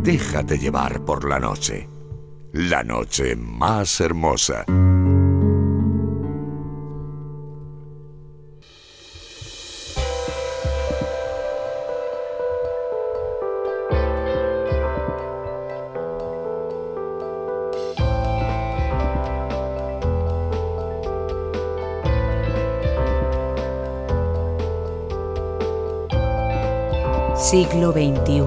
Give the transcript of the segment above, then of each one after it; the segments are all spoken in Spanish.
Déjate llevar por la noche. La noche más hermosa. Siglo XXI.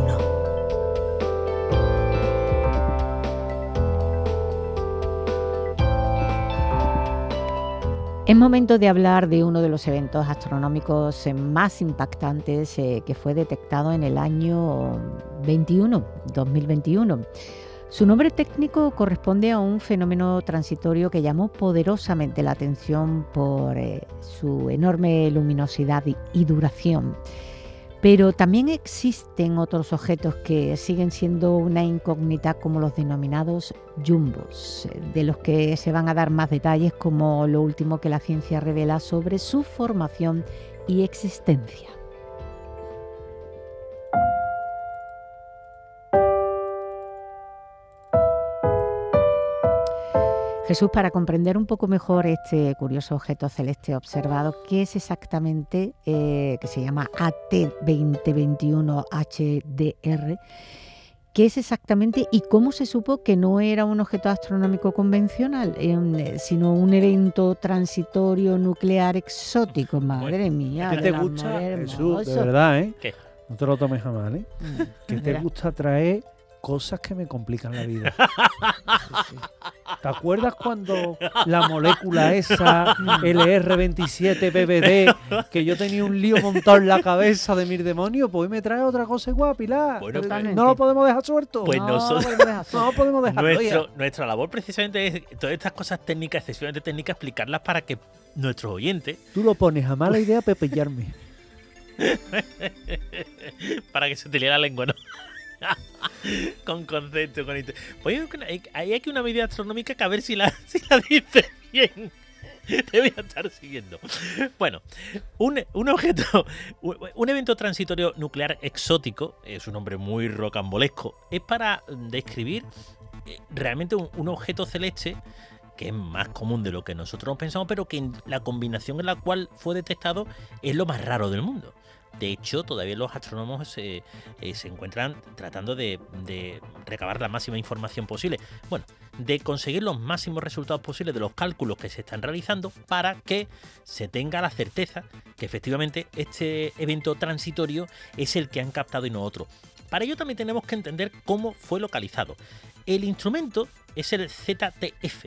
Es momento de hablar de uno de los eventos astronómicos más impactantes que fue detectado en el año 2021. Su nombre técnico corresponde a un fenómeno transitorio que llamó poderosamente la atención por su enorme luminosidad y duración. Pero también existen otros objetos que siguen siendo una incógnita, como los denominados jumbos, de los que se van a dar más detalles como lo último que la ciencia revela sobre su formación y existencia. Jesús, para comprender un poco mejor este curioso objeto celeste observado, ¿qué es exactamente, que se llama AT2021 HDR, qué es exactamente y cómo se supo que no era un objeto astronómico convencional, sino un evento transitorio nuclear exótico? Madre mía. ¿Qué te gusta, Jesús? De verdad, ¿eh? ¿Qué? No te lo tomes a mal, ¿eh? ¿Qué te gusta traer cosas que me complican la vida? Sí. ¿Te acuerdas cuando la molécula esa, LR27BBD, que yo tenía un lío montado en la cabeza de mis demonios? Pues hoy me trae otra cosa igual, Pilar. Bueno, no lo podemos dejar suelto. Pues no lo podemos dejar. Nuestra labor precisamente es todas estas cosas técnicas, excesivamente técnicas, explicarlas para que nuestros oyentes... Tú lo pones a mala idea para pillarme. Para que se te lea la lengua, ¿no? Con concepto, con pues hay aquí una medida astronómica que a ver si la dices bien. Te voy a estar siguiendo. Bueno, un objeto, un evento transitorio nuclear exótico, es un nombre muy rocambolesco, es para describir realmente un objeto celeste que es más común de lo que nosotros pensamos, pero que la combinación en la cual fue detectado es lo más raro del mundo. De hecho, todavía los astrónomos se encuentran tratando de recabar la máxima información posible. Bueno, de conseguir los máximos resultados posibles de los cálculos que se están realizando para que se tenga la certeza que efectivamente este evento transitorio es el que han captado y no otro. Para ello también tenemos que entender cómo fue localizado. El instrumento es el ZTF.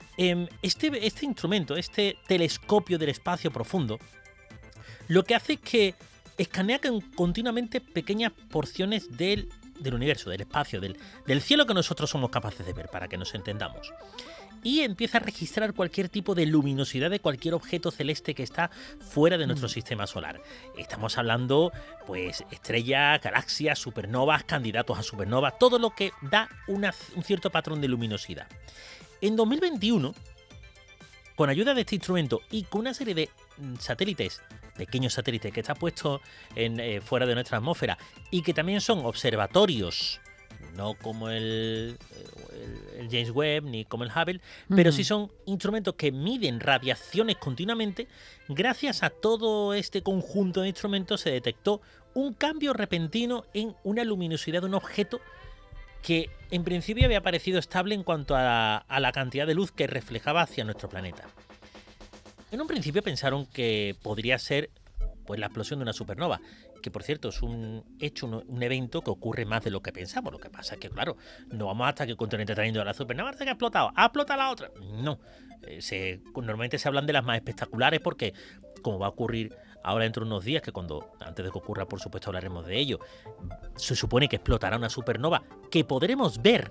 Este instrumento, este telescopio del espacio profundo, lo que hace es que escanea continuamente pequeñas porciones del universo, del espacio, del cielo que nosotros somos capaces de ver, para que nos entendamos. Y empieza a registrar cualquier tipo de luminosidad de cualquier objeto celeste que está fuera de nuestro sistema solar. Estamos hablando, pues, estrellas, galaxias, supernovas, candidatos a supernovas, todo lo que da un cierto patrón de luminosidad. En 2021, con ayuda de este instrumento y con una serie de satélites, pequeños satélites que están puestos fuera de nuestra atmósfera y que también son observatorios, no como el James Webb ni como el Hubble, pero sí son instrumentos que miden radiaciones continuamente. Gracias a todo este conjunto de instrumentos se detectó un cambio repentino en una luminosidad de un objeto que en principio había parecido estable en cuanto a la cantidad de luz que reflejaba hacia nuestro planeta. En un principio pensaron que podría ser, pues, la explosión de una supernova, que por cierto es un evento que ocurre más de lo que pensamos. Lo que pasa es que, claro, no vamos hasta que el continente está trayendo la supernova hasta que ha explotado. ¡Ha explotado la otra! No. Normalmente se hablan de las más espectaculares porque, como va a ocurrir ahora dentro de unos días, que antes de que ocurra, por supuesto, hablaremos de ello, se supone que explotará una supernova que podremos ver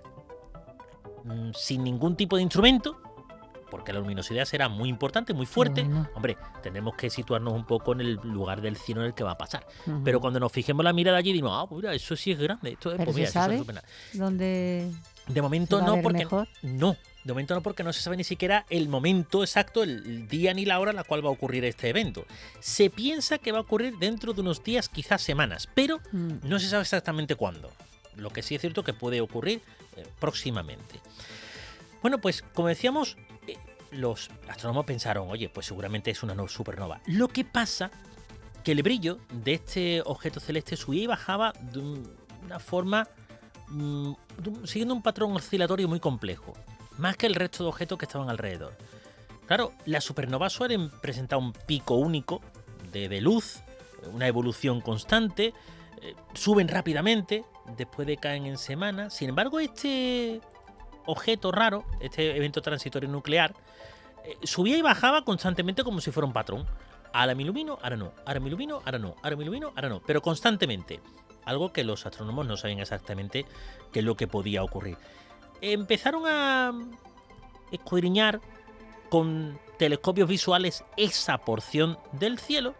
sin ningún tipo de instrumento, porque la luminosidad será muy importante, muy fuerte. Hombre, tenemos que situarnos un poco en el lugar del cielo en el que va a pasar. Pero cuando nos fijemos la mirada allí, digo, mira, eso sí es grande. Esto es, ¿pero pues, mira, se sabe eso es dónde? De momento no, porque de momento no, porque no se sabe ni siquiera el momento exacto, el día ni la hora en la cual va a ocurrir este evento. Se piensa que va a ocurrir dentro de unos días, quizás semanas, pero no se sabe exactamente cuándo. Lo que sí es cierto que puede ocurrir próximamente. Bueno, pues como decíamos, los astrónomos pensaron, oye, pues seguramente es una supernova. Lo que pasa que el brillo de este objeto celeste subía y bajaba de una forma siguiendo un patrón oscilatorio muy complejo, más que el resto de objetos que estaban alrededor. Claro, las supernovas suelen presentar un pico único de luz, una evolución constante, suben rápidamente, después decaen en semanas. Sin embargo, este objeto raro, este evento transitorio nuclear, subía y bajaba constantemente como si fuera un patrón. Ahora me ilumino, ahora no, ahora me ilumino, ahora no, ahora me ilumino, ahora no, pero constantemente. Algo que los astrónomos no sabían exactamente qué es lo que podía ocurrir. Empezaron a escudriñar con telescopios visuales esa porción del cielo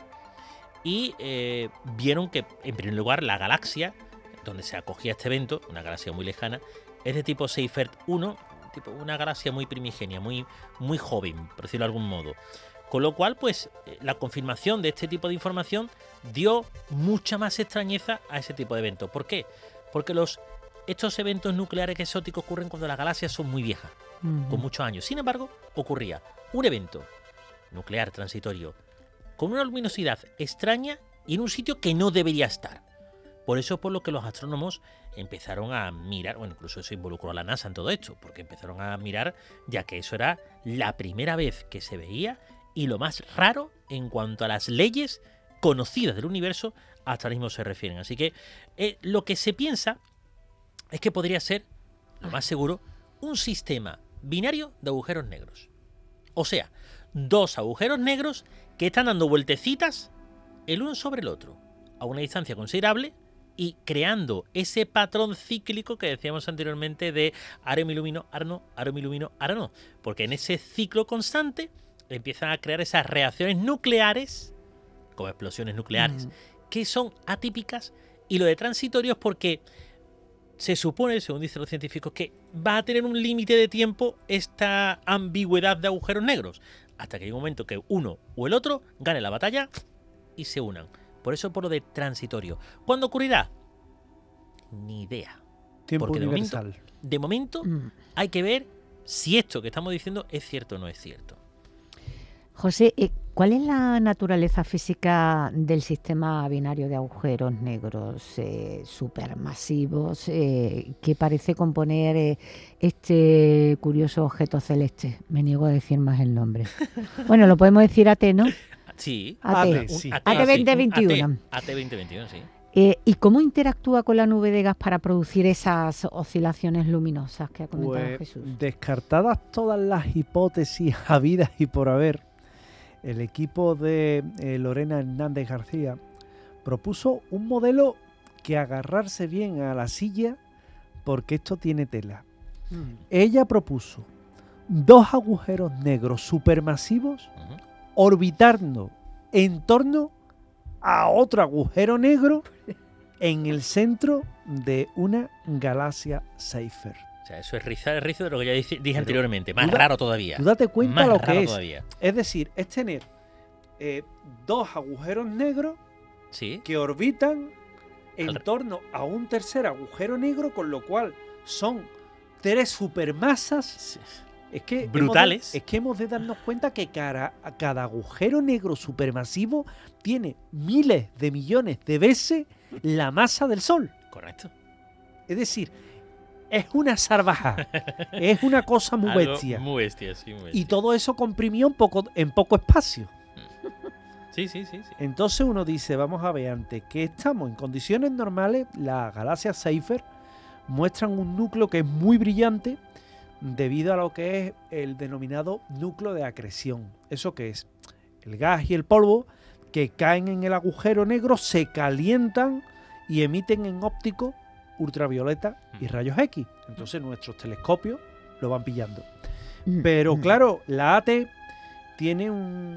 y vieron que, en primer lugar, la galaxia donde se acogía este evento, una galaxia muy lejana, es de tipo Seyfert 1, una galaxia muy primigenia, muy joven, por decirlo de algún modo. Con lo cual, pues, la confirmación de este tipo de información dio mucha más extrañeza a ese tipo de eventos. ¿Por qué? Porque estos eventos nucleares exóticos ocurren cuando las galaxias son muy viejas, con muchos años. Sin embargo, ocurría un evento nuclear transitorio con una luminosidad extraña y en un sitio que no debería estar. Por eso es por lo que los astrónomos empezaron a mirar, bueno, incluso eso involucró a la NASA en todo esto, porque empezaron a mirar, ya que eso era la primera vez que se veía y lo más raro en cuanto a las leyes conocidas del universo hasta ahora mismo se refieren. Así que lo que se piensa es que podría ser, lo más seguro, un sistema binario de agujeros negros. O sea, dos agujeros negros que están dando vueltecitas el uno sobre el otro a una distancia considerable y creando ese patrón cíclico que decíamos anteriormente de ahora me ilumino, ahora no, ahora me ilumino, ahora no. Porque en ese ciclo constante empiezan a crear esas reacciones nucleares, como explosiones nucleares, que son atípicas, y lo de transitorio es porque se supone, según dicen los científicos, que va a tener un límite de tiempo esta ambigüedad de agujeros negros, hasta que hay un momento que uno o el otro gane la batalla y se unan. Por eso por lo de transitorio. ¿Cuándo ocurrirá? Ni idea. Tiempo porque universal. de momento hay que ver si esto que estamos diciendo es cierto o no es cierto. José, ¿cuál es la naturaleza física del sistema binario de agujeros negros supermasivos que parece componer este curioso objeto celeste? Me niego a decir más el nombre. Bueno, lo podemos decir AT, ¿no? Sí. AT, sí. AT 2021. AT 2021, sí. ¿Y cómo interactúa con la nube de gas para producir esas oscilaciones luminosas que ha comentado Jesús? Descartadas todas las hipótesis habidas y por haber, el equipo de Lorena Hernández García propuso un modelo que agarrarse bien a la silla porque esto tiene tela. Ella propuso dos agujeros negros supermasivos orbitando en torno a otro agujero negro en el centro de una galaxia Seyfert. O sea, eso es rizar el rizo de lo que ya dije anteriormente. Más raro todavía. Tú date cuenta lo que es. Todavía. Es decir, es tener dos agujeros negros que orbitan en torno a un tercer agujero negro, con lo cual son tres supermasas. Sí. Es que brutales. Hemos de darnos cuenta que cada agujero negro supermasivo tiene miles de millones de veces la masa del Sol. Correcto. Es decir, es una salvajada. Es una cosa muy bestia. Muy bestia, sí, muy bestia. Y todo eso comprimió en poco espacio. Sí. Entonces uno dice, vamos a ver, ante que estamos en condiciones normales, las galaxias Seyfert muestran un núcleo que es muy brillante debido a lo que es el denominado núcleo de acreción. ¿Eso qué es? El gas y el polvo que caen en el agujero negro se calientan y emiten en óptico ultravioleta y rayos X. Entonces nuestros telescopios lo van pillando. Pero claro, la AT tiene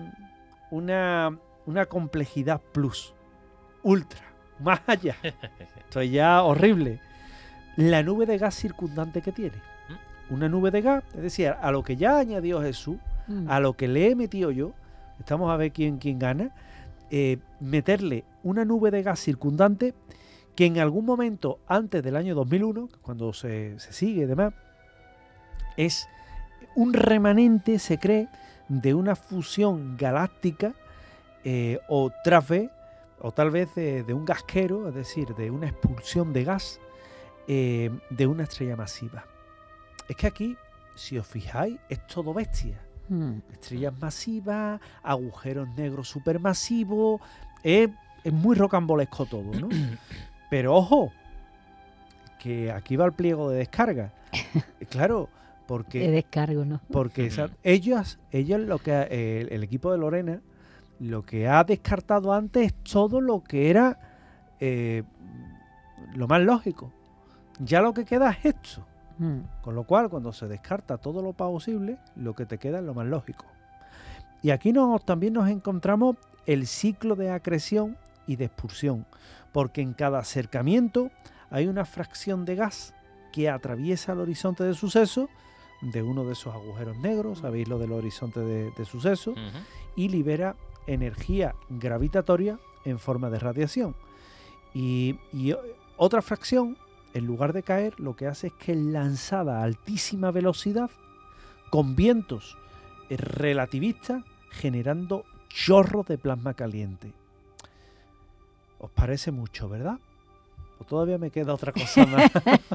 una complejidad plus, ultra, más allá. Esto es ya horrible. La nube de gas circundante que tiene. Una nube de gas, es decir, a lo que ya añadió Jesús, a lo que le he metido yo, estamos a ver quién gana, meterle una nube de gas circundante que en algún momento antes del año 2001, cuando se sigue y demás, es un remanente, se cree, de una fusión galáctica o tal vez de un gasquero, es decir, de una expulsión de gas de una estrella masiva. Es que aquí, si os fijáis, es todo bestia. Estrellas masivas, agujeros negros supermasivos, es muy rocambolesco todo, ¿no? Pero ojo, que aquí va el pliego de descarga. Claro, porque... De descargo, ¿no? Porque ellos lo que el equipo de Lorena, lo que ha descartado antes es todo lo que era lo más lógico. Ya lo que queda es esto. Con lo cual, cuando se descarta todo lo posible, lo que te queda es lo más lógico. Y aquí también nos encontramos el ciclo de acreción y de expulsión, porque en cada acercamiento hay una fracción de gas que atraviesa el horizonte de suceso de uno de esos agujeros negros, sabéis lo del horizonte de suceso, y libera energía gravitatoria en forma de radiación. Y otra fracción, en lugar de caer, lo que hace es que es lanzada a altísima velocidad con vientos relativistas, generando chorros de plasma caliente. ¿Os parece mucho, verdad? ¿O todavía me queda otra cosa más?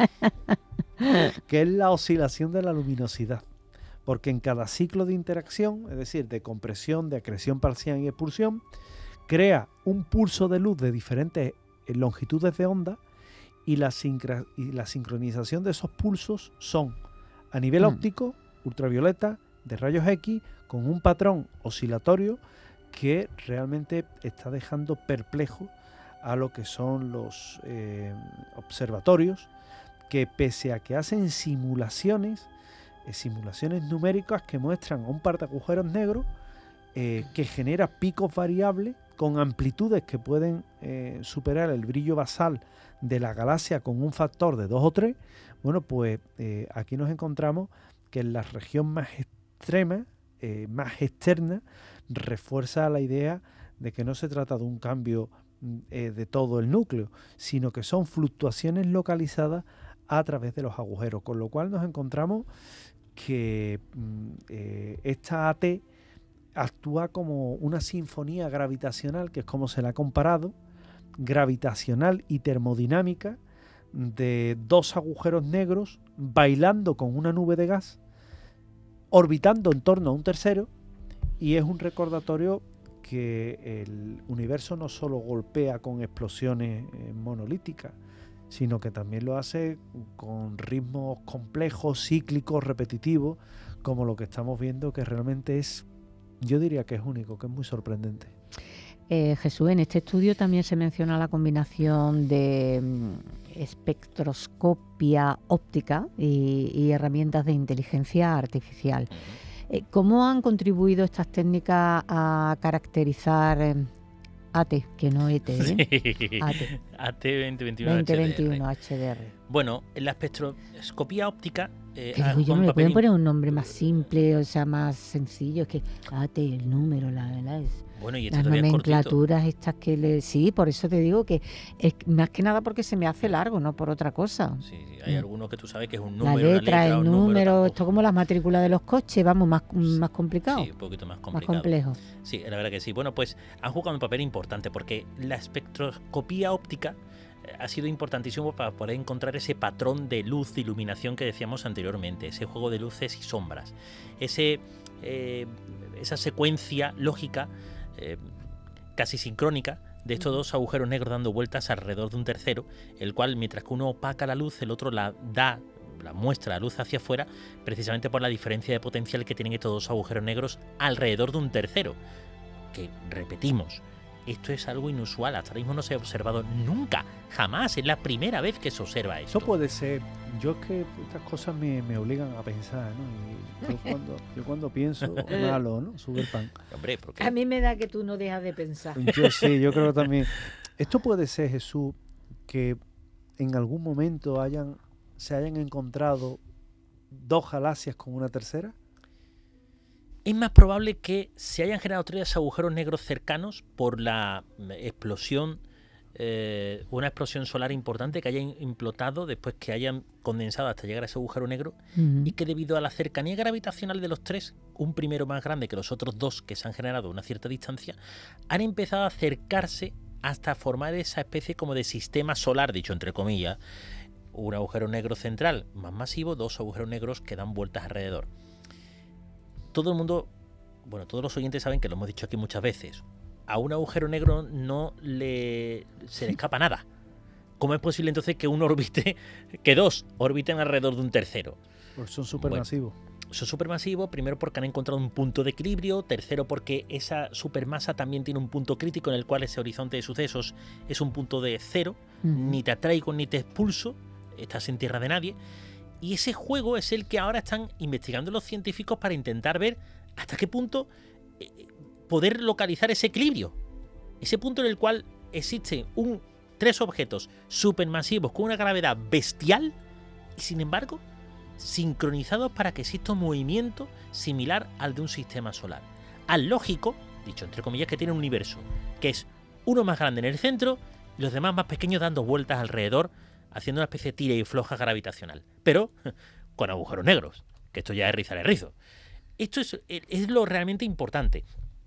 Que es la oscilación de la luminosidad. Porque en cada ciclo de interacción, es decir, de compresión, de acreción parcial y expulsión, crea un pulso de luz de diferentes longitudes de onda, y la sincronización de esos pulsos son a nivel óptico, ultravioleta, de rayos X, con un patrón oscilatorio que realmente está dejando perplejo a lo que son los observatorios, que pese a que hacen simulaciones numéricas que muestran a un par de agujeros negros que genera picos variables con amplitudes que pueden superar el brillo basal de la galaxia con un factor de 2 o 3, bueno, pues aquí nos encontramos que en la región más extrema, más externa, refuerza la idea de que no se trata de un cambio de todo el núcleo, sino que son fluctuaciones localizadas a través de los agujeros, con lo cual nos encontramos que esta AT actúa como una sinfonía gravitacional, que es como se la ha comparado, gravitacional y termodinámica, de dos agujeros negros bailando con una nube de gas, orbitando en torno a un tercero, y es un recordatorio que el universo no solo golpea con explosiones monolíticas, sino que también lo hace con ritmos complejos, cíclicos, repetitivos, como lo que estamos viendo, que realmente es, yo diría que es único, que es muy sorprendente. Jesús, en este estudio también se menciona la combinación de espectroscopia óptica y herramientas de inteligencia artificial. ¿Cómo han contribuido estas técnicas a caracterizar AT, que no ET, ¿eh? AT 2021 HDR. Bueno, en la espectroscopía óptica... yo no le pueden poner un nombre más simple, o sea, más sencillo, es que AT, el número, la verdad es... Bueno, y las nomenclaturas estas que sí, por eso te digo que es más que nada porque se me hace largo, no por otra cosa. Sí, hay algunos que tú sabes que es un número, la letra, el número, esto como las matrículas de los coches, vamos, más complicado. Sí, un poquito más complicado. Más complejo. Sí, la verdad que sí. Bueno, pues han jugado un papel importante porque la espectroscopía óptica ha sido importantísimo para poder encontrar ese patrón de luz, de iluminación que decíamos anteriormente, ese juego de luces y sombras, esa secuencia lógica casi sincrónica de estos dos agujeros negros dando vueltas alrededor de un tercero, el cual, mientras que uno opaca la luz, el otro la muestra la luz hacia afuera, precisamente por la diferencia de potencial que tienen estos dos agujeros negros alrededor de un tercero, que, repetimos, esto es algo inusual, hasta ahora mismo no se ha observado nunca, jamás, es la primera vez que se observa esto. Eso puede ser, yo es que estas cosas me obligan a pensar, ¿no? Y yo cuando pienso, malo, ¿no? Cyberpunk. Hombre, porque... A mí me da que tú no dejas de pensar. Yo sí, yo creo también. Esto puede ser, Jesús, que en algún momento se hayan encontrado dos galaxias con una tercera. Es más probable que se hayan generado tres agujeros negros cercanos por la explosión una explosión solar importante que haya implotado después que hayan condensado hasta llegar a ese agujero negro, y que debido a la cercanía gravitacional de los tres, un primero más grande que los otros dos que se han generado a una cierta distancia, han empezado a acercarse hasta formar esa especie como de sistema solar, dicho entre comillas, un agujero negro central más masivo, dos agujeros negros que dan vueltas alrededor. Todo el mundo, bueno, todos los oyentes saben que lo hemos dicho aquí muchas veces, a un agujero negro no se le escapa nada. ¿Cómo es posible entonces que que dos orbiten alrededor de un tercero? Pues son supermasivos. Bueno, son supermasivos, primero porque han encontrado un punto de equilibrio, tercero porque esa supermasa también tiene un punto crítico en el cual ese horizonte de sucesos es un punto de cero, ni te atraigo ni te expulso, estás en tierra de nadie, y ese juego es el que ahora están investigando los científicos para intentar ver hasta qué punto poder localizar ese equilibrio, ese punto en el cual existen tres objetos supermasivos con una gravedad bestial y sin embargo sincronizados para que exista un movimiento similar al de un sistema solar. Al lógico, dicho entre comillas, que tiene un universo, que es uno más grande en el centro y los demás más pequeños dando vueltas alrededor, haciendo una especie de tira y floja gravitacional, pero con agujeros negros, que esto ya es rizar el rizo. Esto es lo realmente importante.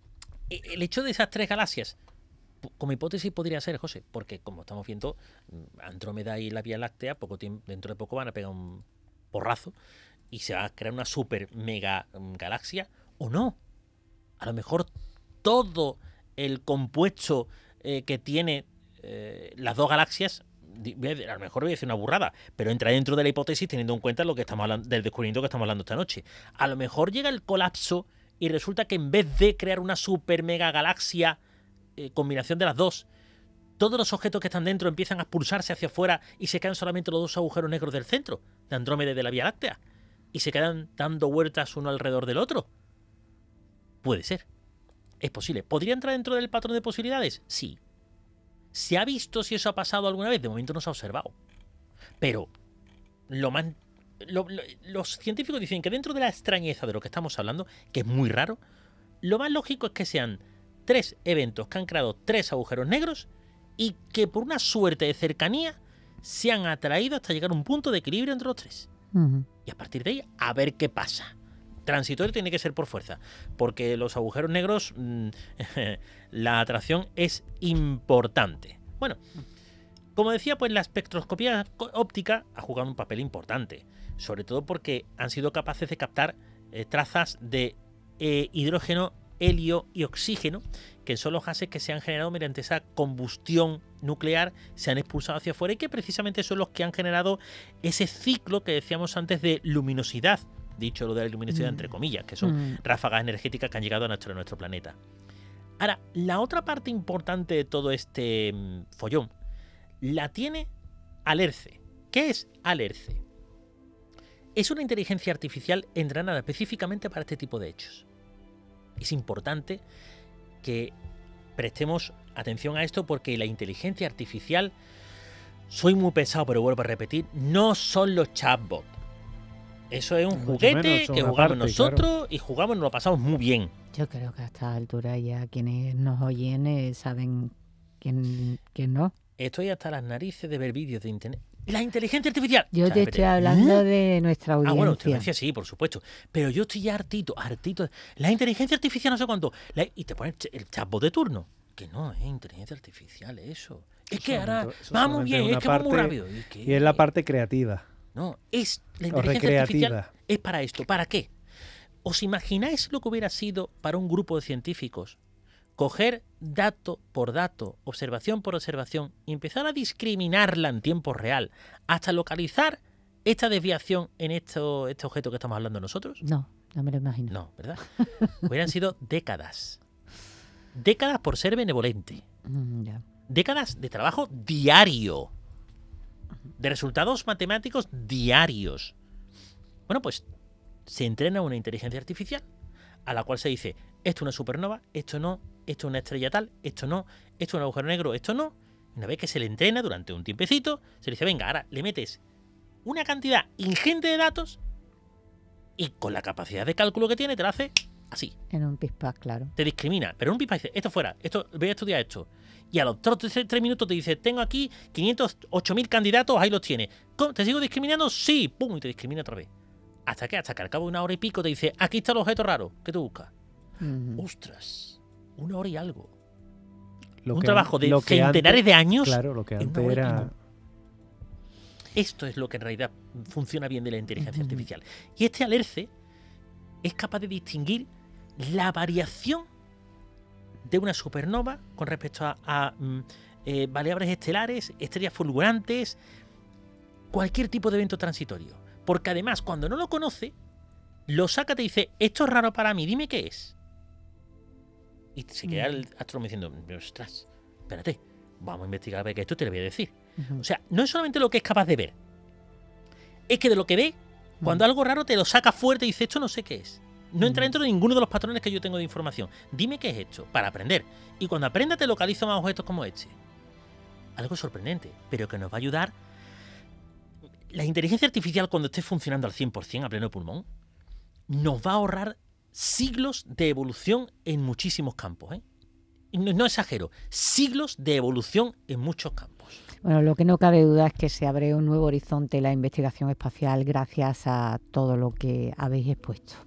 El hecho de esas tres galaxias, como hipótesis podría ser, José, porque como estamos viendo, Andrómeda y la Vía Láctea dentro de poco van a pegar un porrazo y se va a crear una super mega galaxia, o no. A lo mejor todo el compuesto que tiene las dos galaxias, a lo mejor voy a decir una burrada, pero entra dentro de la hipótesis teniendo en cuenta lo que estamos hablando, del descubrimiento que estamos hablando esta noche. A lo mejor llega el colapso y resulta que en vez de crear una super mega galaxia, combinación de las dos, todos los objetos que están dentro empiezan a expulsarse hacia afuera y se quedan solamente los dos agujeros negros del centro, de Andrómeda y de la Vía Láctea, y se quedan dando vueltas uno alrededor del otro. Puede ser. Es posible. ¿Podría entrar dentro del patrón de posibilidades? Sí. ¿Se ha visto si eso ha pasado alguna vez? De momento no se ha observado. Pero los científicos dicen que dentro de la extrañeza de lo que estamos hablando, que es muy raro, lo más lógico es que sean tres eventos que han creado tres agujeros negros y que por una suerte de cercanía se han atraído hasta llegar a un punto de equilibrio entre los tres. Y a partir de ahí, a ver qué pasa. Transitorio tiene que ser por fuerza, porque los agujeros negros, la atracción es importante. Bueno, como decía, pues la espectroscopía óptica ha jugado un papel importante, sobre todo porque han sido capaces de captar trazas de hidrógeno, helio y oxígeno, que son los gases que se han generado mediante esa combustión nuclear, se han expulsado hacia afuera y que precisamente son los que han generado ese ciclo que decíamos antes de luminosidad, dicho lo de la luminosidad entre comillas, que son ráfagas energéticas que han llegado a nuestro planeta. Ahora, la otra parte importante de todo este follón la tiene Alerce. ¿Qué es Alerce? Es una inteligencia artificial entrenada específicamente para este tipo de hechos. Es importante que prestemos atención a esto porque la inteligencia artificial, soy muy pesado pero vuelvo a repetir, no son los chatbots. Eso es un juguete que jugamos nosotros y jugamos, nos lo pasamos muy bien. Yo creo que a esta altura ya quienes nos oyen saben quién no. Estoy hasta las narices de ver vídeos de internet. La inteligencia artificial. Yo te estoy hablando de nuestra audiencia. Ah, bueno, audiencia sí, por supuesto. Pero yo estoy ya hartito. La inteligencia artificial no sé cuánto. Y te pones el chatbot de turno. Que no es inteligencia artificial eso. Es que ahora va muy bien, es que va muy rápido. Y es la parte creativa. No, es la inteligencia artificial es para esto. ¿Para qué? ¿Os imagináis lo que hubiera sido para un grupo de científicos coger dato por dato, observación por observación, y empezar a discriminarla en tiempo real hasta localizar esta desviación en este objeto que estamos hablando nosotros? No, no me lo imagino. No, ¿verdad? Hubieran sido décadas. Décadas por ser benevolente. Ya. Décadas de trabajo diario. De resultados matemáticos diarios. Bueno, pues se entrena una inteligencia artificial a la cual se dice, esto es una supernova, esto no, esto es una estrella tal, esto no, esto es un agujero negro, esto no. Y una vez que se le entrena durante un tiempecito, se le dice, venga, ahora le metes una cantidad ingente de datos y con la capacidad de cálculo que tiene te lo hace así. En un pispás, claro. Te discrimina, pero en un pispás dice, esto fuera, esto, voy a estudiar esto. y a los 3 minutos te dice, tengo aquí 508.000 candidatos, ahí los tienes. ¿Te sigo discriminando? Sí, pum, y te discrimina otra vez. Hasta que al cabo de 1 hora y pico te dice, aquí está el objeto raro, ¿qué te buscas? ¡Ostras! 1 hora y algo. Un trabajo de centenares de años. Claro, lo que antes era... Esto es lo que en realidad funciona bien de la inteligencia artificial. Y este Alerce es capaz de distinguir la variación de una supernova con respecto a variables estelares, estrellas fulgurantes, cualquier tipo de evento transitorio. Porque además, cuando no lo conoce, lo saca, te dice, esto es raro para mí, dime qué es. Y se queda el astrónomo diciendo, ostras, espérate, vamos a investigar a ver qué esto te lo voy a decir. O sea, no es solamente lo que es capaz de ver, es que de lo que ve, cuando algo raro te lo saca fuerte y dice, esto no sé qué es. No entra dentro de ninguno de los patrones que yo tengo de información. Dime qué es esto, para aprender. Y cuando aprenda te localizo más objetos como este. Algo sorprendente, pero que nos va a ayudar. La inteligencia artificial, cuando esté funcionando al 100% a pleno pulmón, nos va a ahorrar siglos de evolución en muchísimos campos, ¿eh? No exagero, siglos de evolución en muchos campos. Bueno, lo que no cabe duda es que se abre un nuevo horizonte en la investigación espacial gracias a todo lo que habéis expuesto.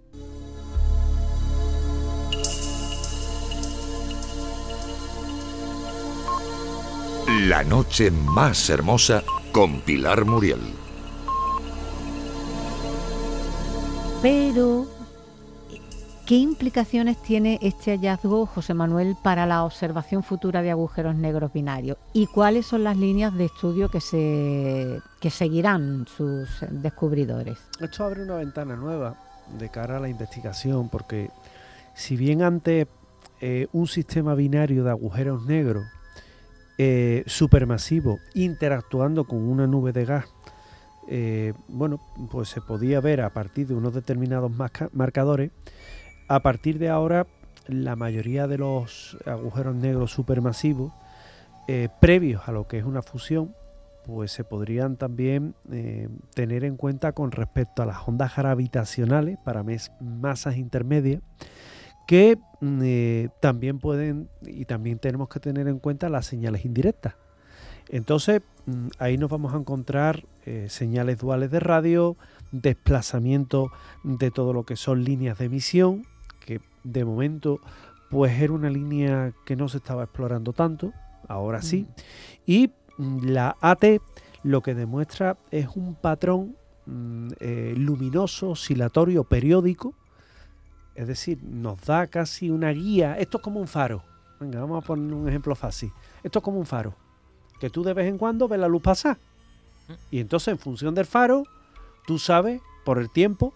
La noche más hermosa con Pilar Muriel. Pero, ¿qué implicaciones tiene este hallazgo, José Manuel, para la observación futura de agujeros negros binarios? ¿Y cuáles son las líneas de estudio que seguirán sus descubridores? Esto abre una ventana nueva de cara a la investigación, porque si bien antes un sistema binario de agujeros negros supermasivo interactuando con una nube de gas, pues se podía ver a partir de unos determinados marcadores. A partir de ahora, la mayoría de los agujeros negros supermasivos, previos a lo que es una fusión, pues se podrían también tener en cuenta con respecto a las ondas gravitacionales para masas intermedias, que también pueden, y también tenemos que tener en cuenta las señales indirectas. Entonces, ahí nos vamos a encontrar señales duales de radio, desplazamiento de todo lo que son líneas de emisión, que de momento pues era una línea que no se estaba explorando tanto, ahora sí. Y la AT lo que demuestra es un patrón luminoso, oscilatorio, periódico, es decir, nos da casi una guía. Esto es como un faro. Venga, vamos a poner un ejemplo fácil. Esto es como un faro, que tú de vez en cuando ves la luz pasar. Y entonces, en función del faro, tú sabes, por el tiempo,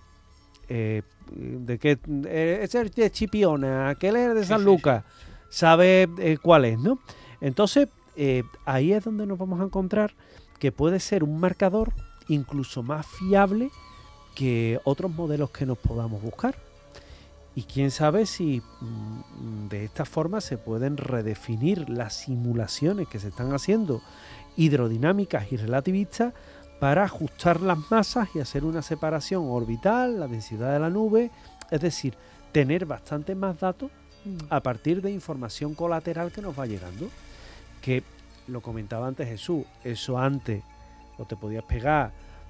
de que ese es de Chipiona, aquel es de San Lucas, sabes cuál es, ¿no? Entonces, ahí es donde nos vamos a encontrar que puede ser un marcador incluso más fiable que otros modelos que nos podamos buscar. Y quién sabe si de esta forma se pueden redefinir las simulaciones que se están haciendo, hidrodinámicas y relativistas, para ajustar las masas y hacer una separación orbital, la densidad de la nube, es decir, tener bastante más datos a partir de información colateral que nos va llegando. Que lo comentaba antes Jesús, eso antes no te podías pegar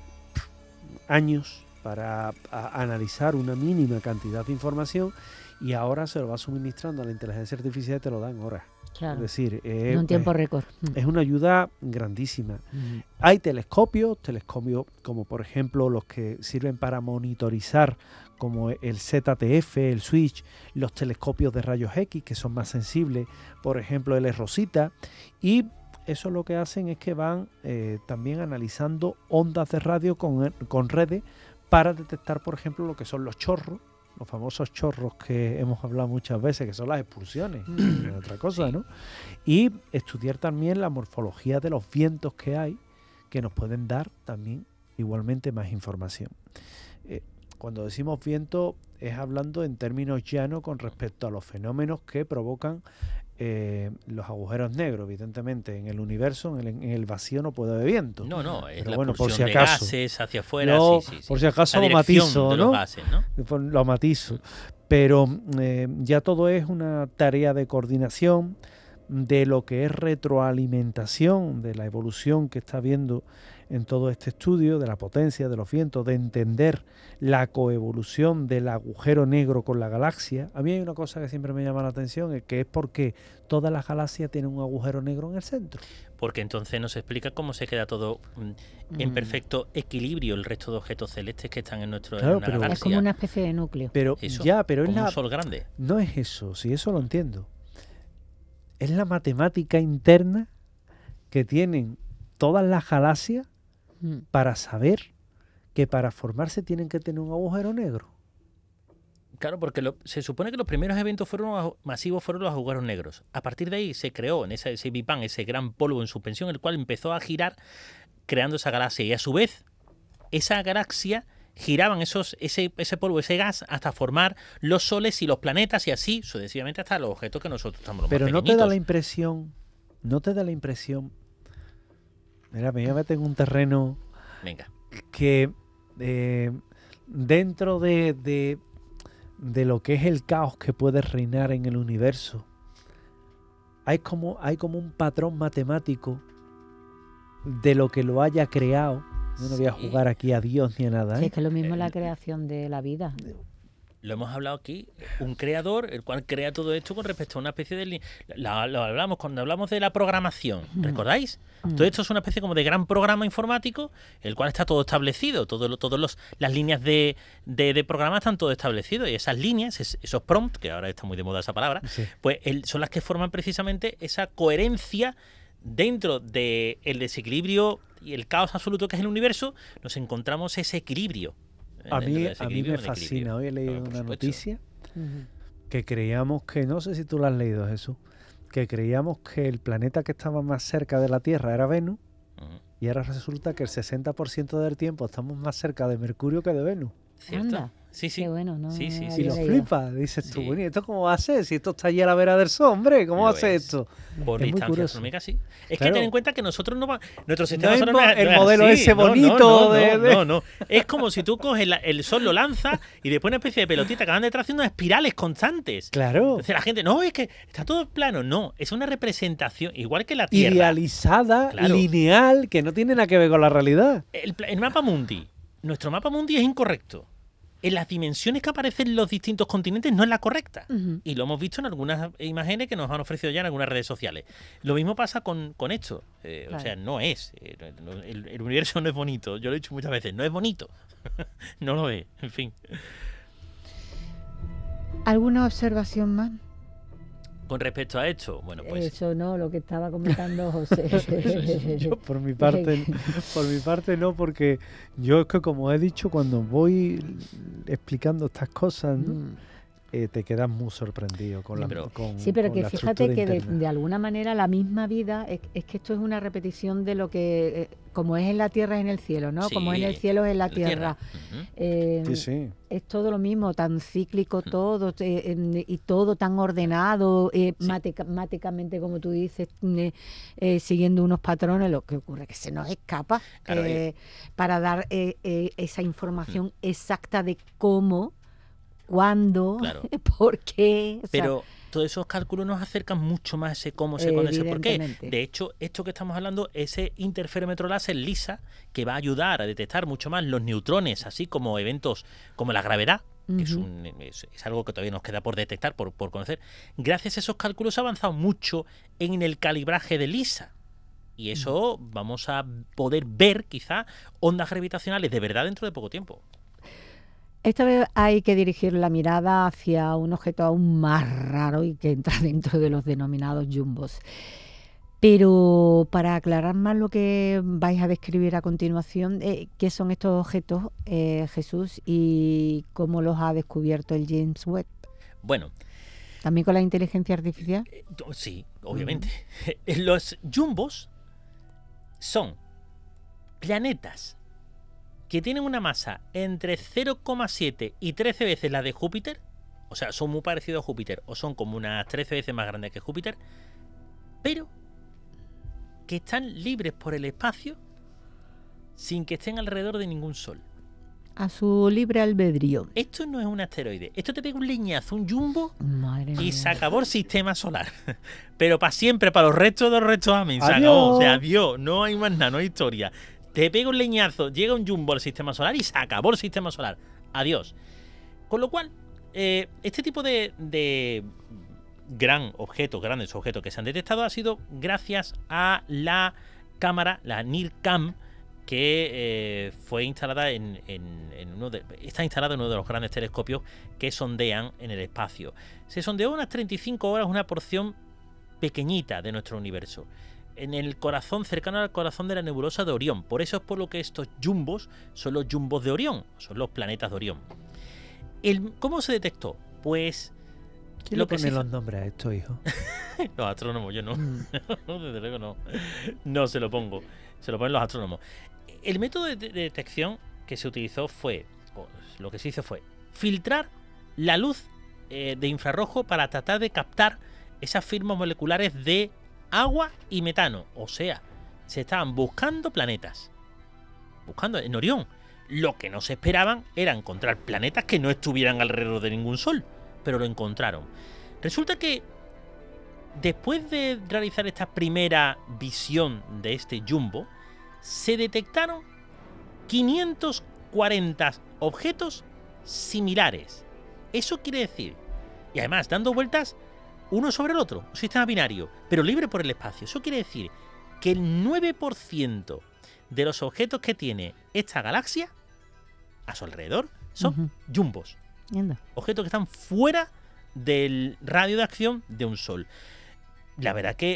años para analizar una mínima cantidad de información, y ahora se lo va suministrando a la inteligencia artificial y te lo da en horas. Claro. Es decir, en un tiempo récord. Es una ayuda grandísima. Hay telescopios como por ejemplo los que sirven para monitorizar, como el ZTF, el Switch, los telescopios de rayos X, que son más sensibles, por ejemplo el Rosita, y eso lo que hacen es que van también analizando ondas de radio con redes para detectar, por ejemplo, lo que son los chorros, los famosos chorros que hemos hablado muchas veces, que son las expulsiones, otra cosa, ¿no? Y estudiar también la morfología de los vientos que hay, que nos pueden dar también igualmente más información. Cuando decimos viento, es hablando en términos llanos con respecto a los fenómenos que provocan los agujeros negros. Evidentemente, en el universo, en el vacío, no puede haber viento. No, es la bueno, por si de acaso, gases hacia afuera. Por si acaso lo matizo, ¿no? Gases, ¿no? Lo matizo. Pero ya todo es una tarea de coordinación de lo que es retroalimentación, de la evolución que está habiendo en todo este estudio, de la potencia de los vientos, de entender la coevolución del agujero negro con la galaxia. A mí hay una cosa que siempre me llama la atención, que es porque todas las galaxias tienen un agujero negro en el centro. Porque entonces nos explica cómo se queda todo en perfecto equilibrio el resto de objetos celestes que están en nuestra galaxia. Es como una especie de núcleo. Pero eso, pero como es un sol grande. No es eso, si eso lo entiendo. Es la matemática interna que tienen todas las galaxias para saber que para formarse tienen que tener un agujero negro. Claro, porque se supone que los primeros eventos masivos fueron los agujeros negros. A partir de ahí se creó en ese Big Bang, ese gran polvo en suspensión, el cual empezó a girar creando esa galaxia. Y a su vez, esa galaxia giraban ese polvo, ese gas, hasta formar los soles y los planetas y así sucesivamente hasta los objetos que nosotros estamos. Pero no te da la impresión, mira, me voy a meter en un terreno. Venga. Que dentro de lo que es el caos que puede reinar en el universo, hay como un patrón matemático de lo que lo haya creado. Yo no voy a jugar aquí a Dios ni a nada. Sí, es que lo mismo es la creación de la vida. Lo hemos hablado aquí, un creador, el cual crea todo esto con respecto a una especie de... Lo hablamos cuando hablamos de la programación, ¿recordáis? Todo esto es una especie como de gran programa informático, el cual está todo establecido, las líneas de programa están todo establecido, y esas líneas, esos prompts, que ahora está muy de moda esa palabra, sí, pues son las que forman precisamente esa coherencia dentro del desequilibrio y el caos absoluto que es el universo. Nos encontramos ese equilibrio. A mí me fascina. Hoy he leído una noticia que creíamos que, no sé si tú la has leído, Jesús, que creíamos que el planeta que estaba más cerca de la Tierra era Venus, y ahora resulta que el 60% del tiempo estamos más cerca de Mercurio que de Venus. ¿Cierto? Anda. Sí, sí. Qué bueno, ¿no? Sí. Y lo flipa, dices tú, bueno, ¿y esto cómo va a ser? Si esto está allí a la vera del sol, hombre, ¿cómo va a ser esto? Por es distancia astronómica, sí. Es claro. que ten en cuenta que nosotros nuestro sistema solar no es el modelo así. ese bonito No. Es como si tú coges el sol, lo lanzas y después una especie de pelotita que van detrás haciendo espirales constantes. Claro. Entonces la gente, no, es que está todo plano. No, es una representación, igual que la Tierra. Idealizada, claro, lineal, que no tiene nada que ver con la realidad. El mapa mundi, nuestro mapa mundi es incorrecto. En las dimensiones que aparecen en los distintos continentes no es la correcta. Y lo hemos visto en algunas imágenes que nos han ofrecido ya en algunas redes sociales. Lo mismo pasa con esto. Claro. O sea, no es. El universo no es bonito. Yo lo he dicho muchas veces. No es bonito. No lo es. En fin. ¿Alguna observación más? Con respecto a esto, bueno, pues... Eso no, lo que estaba comentando José. Yo por mi parte no, porque yo es que, como he dicho, cuando voy explicando estas cosas, ¿no? Te quedas muy sorprendido con pero que fíjate que de alguna manera la misma vida es que esto es una repetición de lo que como es en la tierra es en el cielo, ¿no? Sí, como es en el cielo es en la tierra. Sí. Es todo lo mismo, tan cíclico todo y todo tan ordenado matemáticamente, como tú dices, siguiendo unos patrones. Lo que ocurre es que se nos escapa para dar esa información exacta de cómo, cuándo, por qué. Pero todos esos cálculos nos acercan mucho más a ese cómo, ese cuándo, ese por qué. De hecho, esto que estamos hablando, ese interferómetro láser LISA, que va a ayudar a detectar mucho más los neutrones, así como eventos como la gravedad, que es algo que todavía nos queda por detectar, por conocer. Gracias a esos cálculos ha avanzado mucho en el calibraje de LISA. Y eso vamos a poder ver, quizá, ondas gravitacionales de verdad dentro de poco tiempo. Esta vez hay que dirigir la mirada hacia un objeto aún más raro y que entra dentro de los denominados jumbos. Pero para aclarar más lo que vais a describir a continuación, ¿qué son estos objetos, Jesús, y cómo los ha descubierto el James Webb? Bueno. ¿También con la inteligencia artificial? Sí, obviamente. Los jumbos son planetas que tienen una masa entre 0,7 y 13 veces la de Júpiter, o sea, son muy parecidos a Júpiter, o son como unas 13 veces más grandes que Júpiter, pero que están libres por el espacio sin que estén alrededor de ningún sol. A su libre albedrío. Esto no es un asteroide. Esto te pega un leñazo, un jumbo, Madre y mía. se acabó el sistema solar. Pero para siempre, para los restos de los restos, amén. Se acabó. O sea, adiós. No hay más nada, no hay historia. Te pega un leñazo, llega un jumbo al sistema solar y se acabó el sistema solar. Adiós. Con lo cual, este tipo de grandes objetos que se han detectado ha sido gracias a la cámara, la NIRCam, que fue instalada está instalado en uno de los grandes telescopios que sondean en el espacio. Se sondeó unas 35 horas una porción pequeñita de nuestro universo, en el corazón, cercano al corazón de la nebulosa de Orión. Por eso es por lo que estos jumbos son los jumbos de Orión, son los planetas de Orión. ¿Cómo se detectó? Pues ¿quién le pone los nombres a esto, hijo? Los astrónomos, yo no. Desde luego no. No se lo pongo. Se lo ponen los astrónomos. El método de detección que se utilizó lo que se hizo fue filtrar la luz de infrarrojo para tratar de captar esas firmas moleculares de agua y metano. O sea, se estaban buscando planetas. Buscando en Orión. Lo que no se esperaban era encontrar planetas que no estuvieran alrededor de ningún sol. Pero lo encontraron. Resulta que después de realizar esta primera visión de este jumbo, se detectaron 540 objetos similares. Eso quiere decir, y además dando vueltas uno sobre el otro, un sistema binario, pero libre por el espacio. Eso quiere decir que el 9% de los objetos que tiene esta galaxia a su alrededor son jumbos. Objetos que están fuera del radio de acción de un sol. La verdad que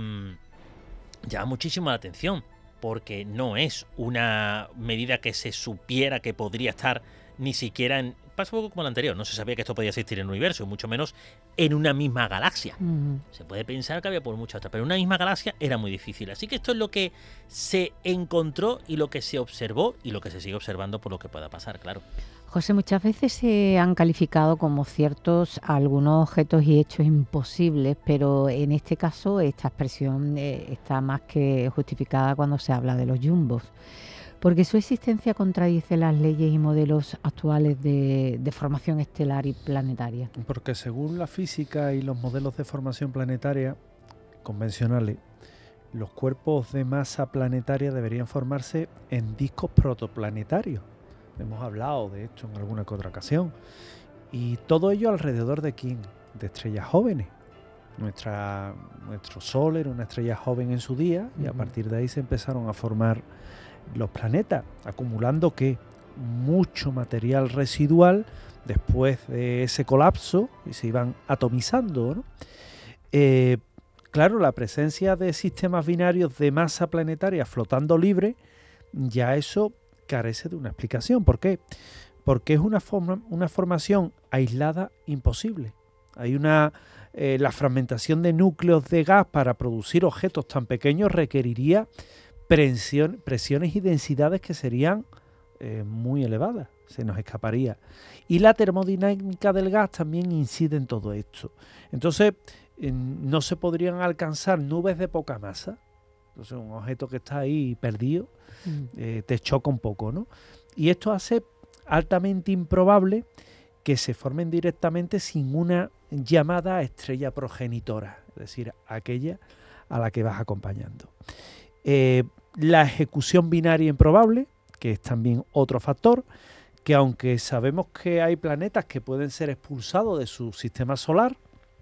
llama muchísimo la atención, porque no es una medida que se supiera que podría estar ni siquiera en... Pasa un poco como el anterior, no se sabía que esto podía existir en el universo, y mucho menos en una misma galaxia. Se puede pensar que había por muchas otras, pero en una misma galaxia era muy difícil. Así que esto es lo que se encontró y lo que se observó y lo que se sigue observando por lo que pueda pasar, claro. José, muchas veces se han calificado como ciertos algunos objetos y hechos imposibles, pero en este caso esta expresión está más que justificada cuando se habla de los jumbos, porque su existencia contradice las leyes y modelos actuales de formación estelar y planetaria. Porque según la física y los modelos de formación planetaria convencionales, los cuerpos de masa planetaria deberían formarse en discos protoplanetarios. Hemos hablado de esto en alguna que otra ocasión. Y todo ello alrededor de ¿quién? De estrellas jóvenes. Nuestro Sol era una estrella joven en su día y a partir de ahí se empezaron a formar los planetas, acumulando ¿qué? Mucho material residual después de ese colapso y se iban atomizando, ¿no? Claro, la presencia de sistemas binarios de masa planetaria flotando libre, ya eso carece de una explicación. ¿Por qué? Porque es una formación aislada imposible. Hay la fragmentación de núcleos de gas para producir objetos tan pequeños requeriría presiones y densidades que serían muy elevadas, se nos escaparía. Y la termodinámica del gas también incide en todo esto. Entonces, no se podrían alcanzar nubes de poca masa. Entonces, un objeto que está ahí perdido te choca un poco, ¿no? Y esto hace altamente improbable que se formen directamente sin una llamada estrella progenitora, es decir, aquella a la que vas acompañando. La ejecución binaria improbable, que es también otro factor, que aunque sabemos que hay planetas que pueden ser expulsados de su sistema solar,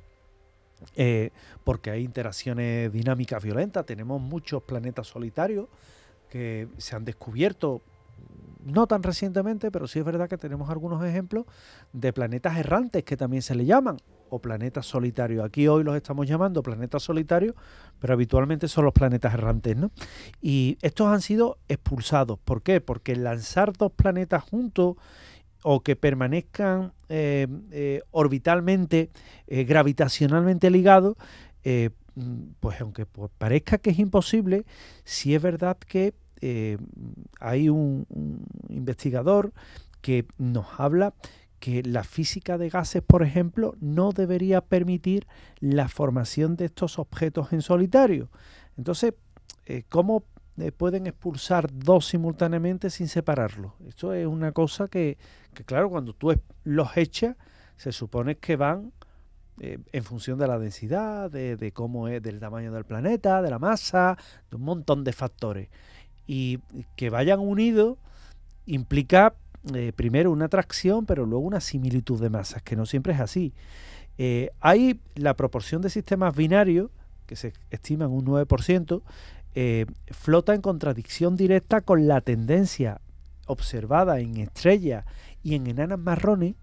porque hay interacciones dinámicas violentas, tenemos muchos planetas solitarios que se han descubierto, no tan recientemente, pero sí es verdad que tenemos algunos ejemplos de planetas errantes que también se le llaman, o planetas solitarios. Aquí hoy los estamos llamando planetas solitarios, pero habitualmente son los planetas errantes, ¿no? Y estos han sido expulsados. ¿Por qué? Porque lanzar dos planetas juntos o que permanezcan orbitalmente, gravitacionalmente ligados, pues aunque parezca que es imposible, sí es verdad que hay un investigador que nos habla que la física de gases, por ejemplo, no debería permitir la formación de estos objetos en solitario. Entonces, ¿cómo pueden expulsar dos simultáneamente sin separarlos. Esto es una cosa que claro, cuando tú los echas, se supone que van en función de la densidad, de cómo es, del tamaño del planeta, de la masa, de un montón de factores. Y que vayan unidos implica primero una atracción, pero luego una similitud de masas, que no siempre es así. Hay la proporción de sistemas binarios, que se estima en un 9%, flota en contradicción directa con la tendencia observada en estrellas y en enanas marrones,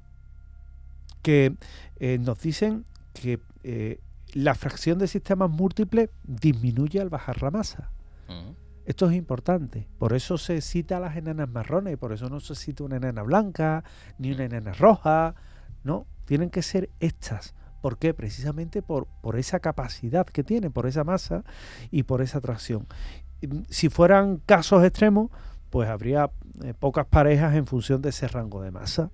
que nos dicen que la fracción de sistemas múltiples disminuye al bajar la masa. Esto es importante. Por eso se cita a las enanas marrones, por eso no se cita una enana blanca, ni una enana roja. No, tienen que ser estas. ¿Por qué? Precisamente por esa capacidad que tienen, por esa masa y por esa atracción. Si fueran casos extremos, pues habría pocas parejas en función de ese rango de masa.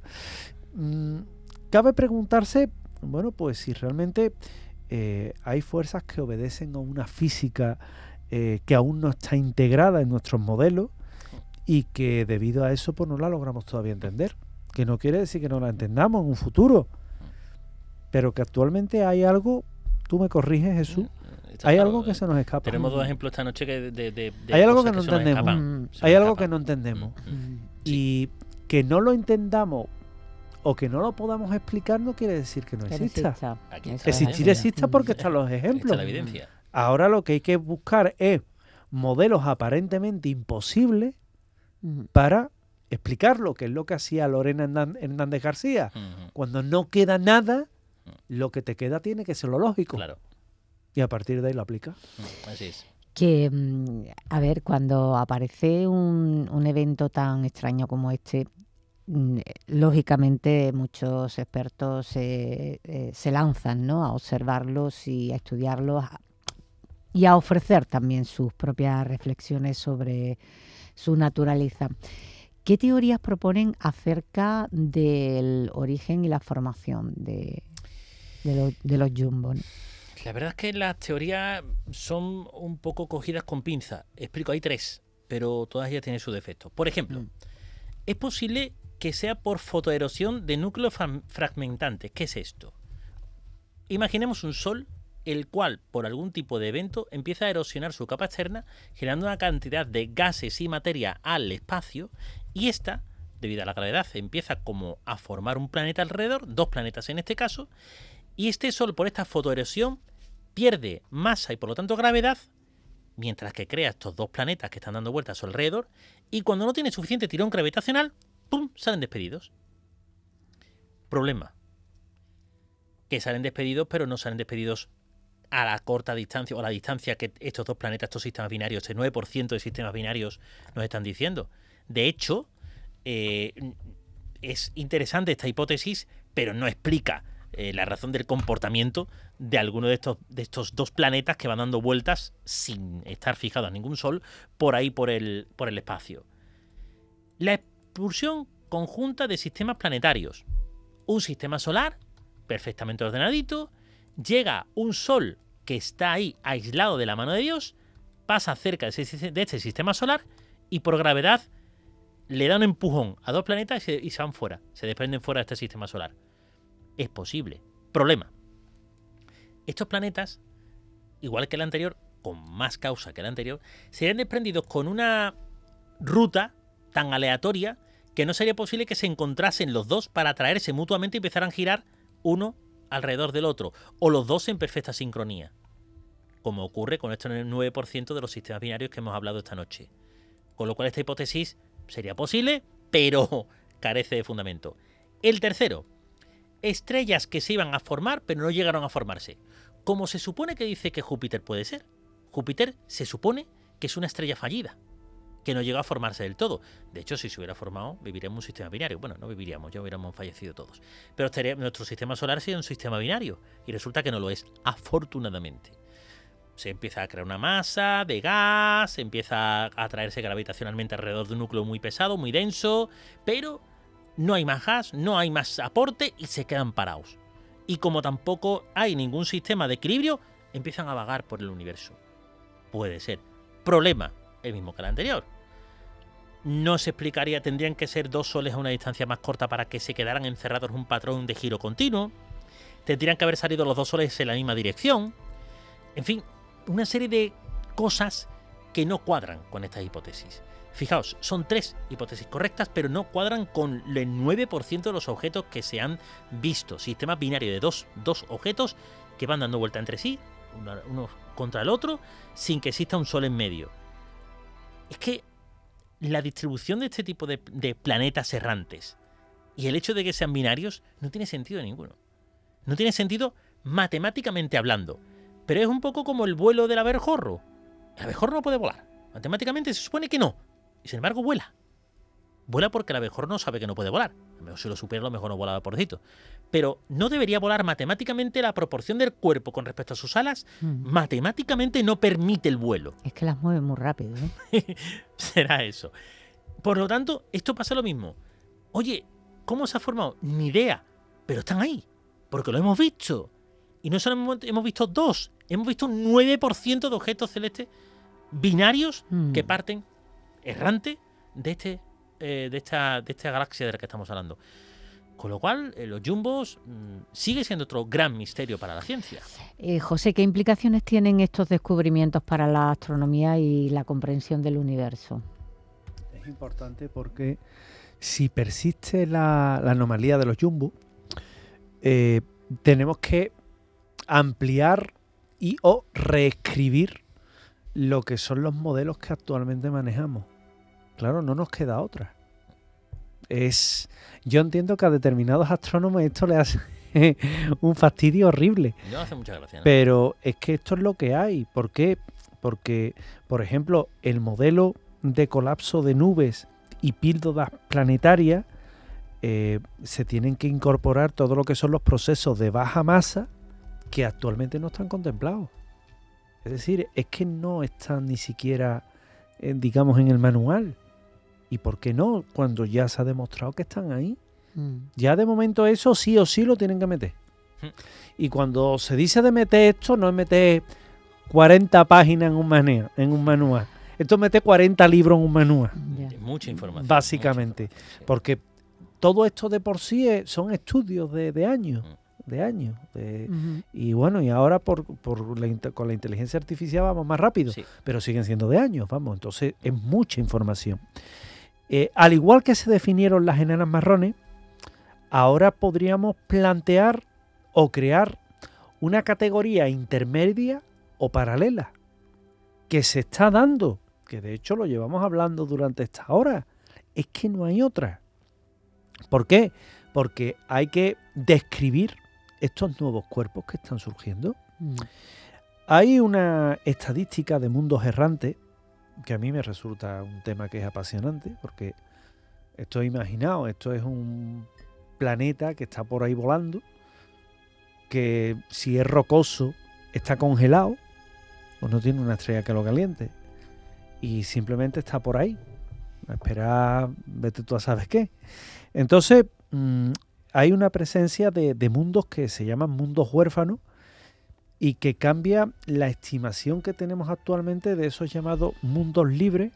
Cabe preguntarse, bueno, pues si realmente hay fuerzas que obedecen a una física que aún no está integrada en nuestros modelos y que debido a eso pues no la logramos todavía entender. Que no quiere decir que no la entendamos en un futuro, pero que actualmente hay algo, tú me corriges, Jesús, hay algo que se nos escapa. Tenemos dos ejemplos esta noche de hay algo que no entendemos. Hay algo que no entendemos. Y que no lo entendamos o que no lo podamos explicar no quiere decir que no exista. Existir exista porque están los ejemplos. Está la evidencia. Ahora lo que hay que buscar es modelos aparentemente imposibles para explicarlo, que es lo que hacía Lorena Hernández García. Cuando no queda nada, lo que te queda tiene que ser lo lógico. Claro. Y a partir de ahí lo aplica. Así es. Que, a ver, cuando aparece un evento tan extraño como este, lógicamente muchos expertos se lanzan, ¿no?, a observarlos y a estudiarlos y a ofrecer también sus propias reflexiones sobre su naturaleza. ¿Qué teorías proponen acerca del origen y la formación de los jumbos? La verdad es que las teorías son un poco cogidas con pinza. Explico, hay tres, pero todas ellas tienen sus defectos. Por ejemplo, es posible que sea por fotoerosión de núcleos fragmentantes. ¿Qué es esto? Imaginemos un sol, el cual, por algún tipo de evento, empieza a erosionar su capa externa, generando una cantidad de gases y materia al espacio, y esta, debido a la gravedad, empieza como a formar un planeta alrededor, dos planetas en este caso, y este sol, por esta fotoerosión, pierde masa y por lo tanto gravedad, mientras que crea estos dos planetas que están dando vueltas a su alrededor, y cuando no tiene suficiente tirón gravitacional, ¡pum!, salen despedidos. Problema. Que salen despedidos, pero no salen despedidos a la corta distancia o a la distancia que estos dos planetas, estos sistemas binarios, este 9% de sistemas binarios nos están diciendo. De hecho, es interesante esta hipótesis, pero no explica la razón del comportamiento de alguno de estos dos planetas que van dando vueltas sin estar fijados a ningún sol por ahí por el espacio. La expulsión conjunta de sistemas planetarios. Un sistema solar perfectamente ordenadito, llega un sol que está ahí aislado de la mano de Dios, pasa cerca de este sistema solar y por gravedad le da un empujón a dos planetas y se van fuera, se desprenden fuera de este sistema solar. Es posible. Problema. Estos planetas, igual que el anterior, con más causa que el anterior, serían desprendidos con una ruta tan aleatoria que no sería posible que se encontrasen los dos para atraerse mutuamente y empezaran a girar uno alrededor del otro, o los dos en perfecta sincronía, como ocurre con este 9% de los sistemas binarios que hemos hablado esta noche. Con lo cual esta hipótesis sería posible, pero carece de fundamento. El tercero, estrellas que se iban a formar pero no llegaron a formarse. Como se supone que dice que Júpiter puede ser, Júpiter se supone que es una estrella fallida, que no llegó a formarse del todo. De hecho, si se hubiera formado, viviríamos un sistema binario. Bueno, no viviríamos, ya hubiéramos fallecido todos. Pero nuestro sistema solar sería un sistema binario, y resulta que no lo es, afortunadamente. Se empieza a crear una masa de gas, empieza a atraerse gravitacionalmente alrededor de un núcleo muy pesado, muy denso, pero no hay más gas, no hay más aporte y se quedan parados. Y como tampoco hay ningún sistema de equilibrio, empiezan a vagar por el universo. Puede ser. Problema. el mismo que el anterior. No se explicaría, tendrían que ser 2 soles a una distancia más corta para que se quedaran encerrados en un patrón de giro continuo. Tendrían que haber salido los 2 soles en la misma dirección. En fin, una serie de cosas que no cuadran con estas hipótesis. Fijaos, son 3 hipótesis correctas, pero no cuadran con el 9% de los objetos que se han visto. Sistema binario de dos objetos que van dando vuelta entre sí, uno contra el otro, sin que exista un sol en medio. Es que la distribución de este tipo de planetas errantes y el hecho de que sean binarios no tiene sentido ninguno. No tiene sentido matemáticamente hablando. Pero es un poco como el vuelo del abejorro. El abejorro no puede volar. Matemáticamente se supone que no. Y sin embargo vuela. Vuela porque el abejorro no sabe que no puede volar. A lo mejor si lo supiera, a lo mejor no volaba, pobrecito. Pero no debería volar matemáticamente. La proporción del cuerpo con respecto a sus alas, matemáticamente no permite el vuelo. Es que las mueve muy rápido, ¿eh? Será eso. Por lo tanto, esto pasa lo mismo. Oye, ¿cómo se ha formado? Ni idea. Pero están ahí. Porque lo hemos visto. Y no solo hemos visto 2. Hemos visto un 9% de objetos celestes binarios que parten errante de esta galaxia de la que estamos hablando. Con lo cual, los jumbos sigue siendo otro gran misterio para la ciencia. José, ¿qué implicaciones tienen estos descubrimientos para la astronomía y la comprensión del universo? Es importante porque si persiste la anomalía de los jumbos, tenemos que ampliar y o reescribir lo que son los modelos que actualmente manejamos. Claro, no nos queda otra. Yo entiendo que a determinados astrónomos esto le hace un fastidio horrible. No hace mucha gracia, ¿no? Pero es que esto es lo que hay. ¿Por qué? Porque, por ejemplo, el modelo de colapso de nubes y píldoras planetarias se tienen que incorporar todo lo que son los procesos de baja masa que actualmente no están contemplados. Es decir, es que no están ni siquiera, digamos, en el manual. ¿Y por qué no? Cuando ya se ha demostrado que están ahí. Ya de momento eso sí o sí lo tienen que meter. Y cuando se dice de meter esto, no es meter 40 páginas en un manual. Esto es meter 40 libros en un manual. Mucha información. Básicamente. Mucha información, sí. Porque todo esto de por sí son estudios de años. Y bueno, y ahora con la inteligencia artificial vamos más rápido, sí, pero siguen siendo de años, vamos, entonces es mucha información. Al igual que se definieron las enanas marrones, ahora podríamos plantear o crear una categoría intermedia o paralela que se está dando, que de hecho lo llevamos hablando durante esta hora, es que no hay otra. ¿Por qué? Porque hay que describir estos nuevos cuerpos que están surgiendo. Hay una estadística de mundos errantes que a mí me resulta un tema que es apasionante, porque esto es imaginado, esto es un planeta que está por ahí volando, que si es rocoso está congelado, pues no tiene una estrella que lo caliente, y simplemente está por ahí, a esperar, vete tú a sabes qué. Entonces, hay una presencia de mundos que se llaman mundos huérfanos y que cambia la estimación que tenemos actualmente de esos llamados mundos libres,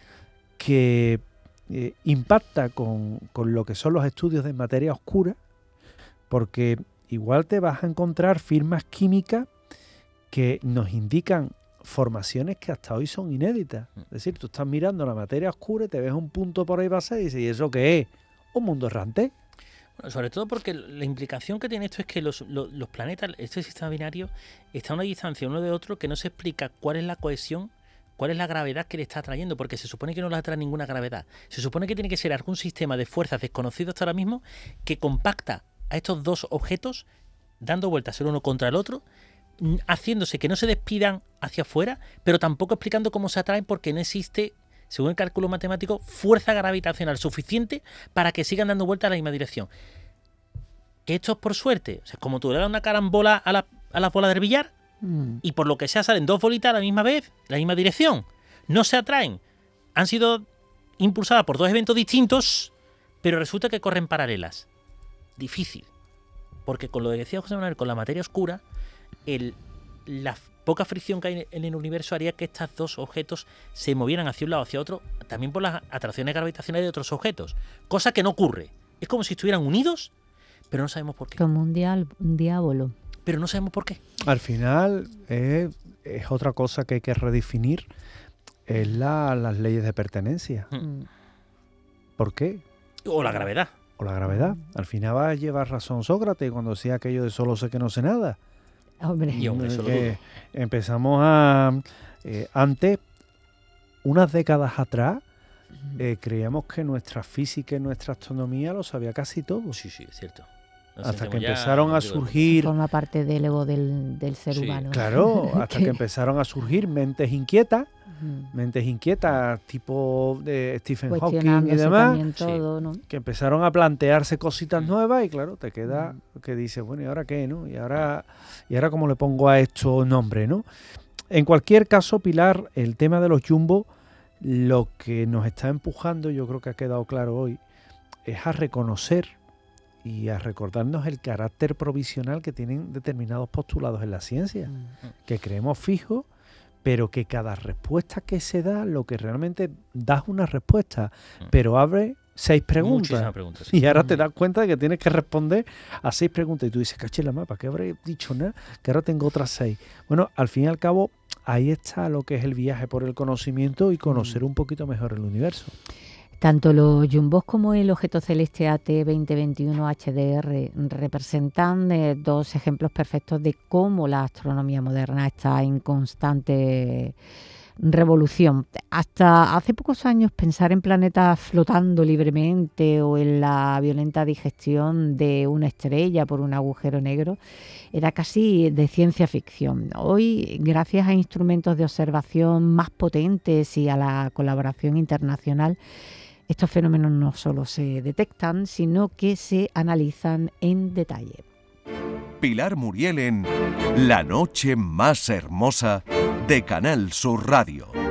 que impacta con lo que son los estudios de materia oscura, porque igual te vas a encontrar firmas químicas que nos indican formaciones que hasta hoy son inéditas. Es decir, tú estás mirando la materia oscura y te ves un punto por ahí pasar y dices, ¿y eso qué es? ¿Un mundo errante? Bueno, sobre todo porque la implicación que tiene esto es que los planetas, este sistema binario, está a una distancia uno de otro que no se explica cuál es la cohesión, cuál es la gravedad que le está atrayendo, porque se supone que no le atrae ninguna gravedad. Se supone que tiene que ser algún sistema de fuerzas desconocido hasta ahora mismo que compacta a estos dos objetos, dando vueltas el uno contra el otro, haciéndose que no se despidan hacia afuera, pero tampoco explicando cómo se atraen, porque no existe, según el cálculo matemático, fuerza gravitacional suficiente para que sigan dando vueltas a la misma dirección. Que esto es por suerte. O sea, como tú le das una carambola a la bola del billar y por lo que sea salen dos bolitas a la misma vez, en la misma dirección. No se atraen. Han sido impulsadas por dos eventos distintos, pero resulta que corren paralelas. Difícil. Porque con lo que decía José Manuel, con la materia oscura, poca fricción que hay en el universo haría que estos dos objetos se movieran hacia un lado o hacia otro, también por las atracciones gravitacionales de otros objetos. Cosa que no ocurre. Es como si estuvieran unidos, pero no sabemos por qué. Como un diablo. Pero no sabemos por qué. Al final es otra cosa que hay que redefinir, es las leyes de pertenencia. ¿Por qué? O la gravedad. O la gravedad. Al final va a llevar razón Sócrates cuando decía aquello de solo sé que no sé nada. Hombre. Y hombre, eso lo Que dudo. empezamos a... antes, unas décadas atrás, creíamos que nuestra física y nuestra astronomía lo sabía casi todo. Sí, es cierto. Nos Hasta que sentimos ya, empezaron a digo, surgir... Forma parte del ego del ser Sí, humano. Claro, hasta Que- que empezaron a surgir mentes inquietas, tipo de Stephen Hawking y Cuestionándose demás, también todo, ¿no? que empezaron a plantearse cositas nuevas y claro, te queda que dices, bueno, ¿y ahora qué, no? ¿Y ahora cómo le pongo a esto nombre, no? En cualquier caso, Pilar, el tema de los jumbos, lo que nos está empujando, yo creo que ha quedado claro hoy, es a reconocer y a recordarnos el carácter provisional que tienen determinados postulados en la ciencia, que creemos fijos, pero que cada respuesta que se da, lo que realmente das una respuesta, pero abre 6 preguntas. Muchísimas preguntas. Sí. Y ahora te das cuenta de que tienes que responder a 6 preguntas. Y tú dices, caché la mapa, ¿qué habré dicho nada? Que ahora tengo otras 6. Bueno, al fin y al cabo, ahí está lo que es el viaje por el conocimiento y conocer un poquito mejor el universo. Tanto los jumbos como el objeto celeste AT 2021 HDR representan dos ejemplos perfectos de cómo la astronomía moderna está en constante revolución. Hasta hace pocos años pensar en planetas flotando libremente o en la violenta digestión de una estrella por un agujero negro era casi de ciencia ficción. Hoy, gracias a instrumentos de observación más potentes y a la colaboración internacional, estos fenómenos no solo se detectan, sino que se analizan en detalle. Pilar Muriel en La noche más hermosa de Canal Sur Radio.